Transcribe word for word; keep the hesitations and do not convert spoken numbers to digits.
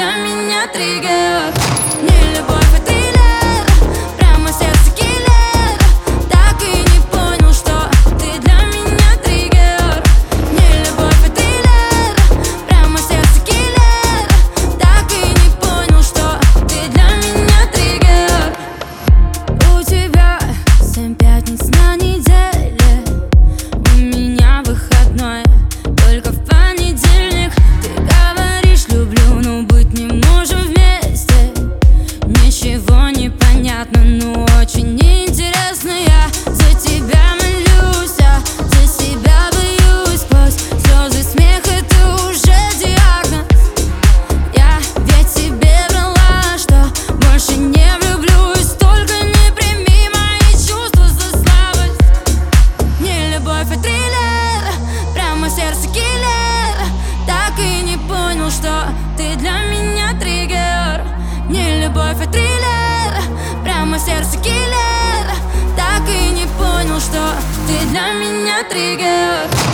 для меня триггер. Не любовь, а триллер, прямо сердце киллер. Так и не понял, что ты для меня триггер. Не любовь, а триллер, прямо сердце киллер. Так и не понял, что ты для меня триггер. У тебя семь пятниц на неделе, у меня выходной только в понедельник. Ты говоришь люблю, но быть не можем вместе. Ничего не понятно, но очень интересно. Я за тебя молюсь, а за себя боюсь. Сквозь слезы, смех, это уже диагноз. Я ведь тебе врала, что больше не влюблюсь. Только не прими мои чувства за слабость. Не любовь, а триллер, прямо сердце киллер. Так и не понял, что ты для меня триггер. Не любовь, а триллер, прямо сердце киллер. Так и не понял, что ты для меня триггер.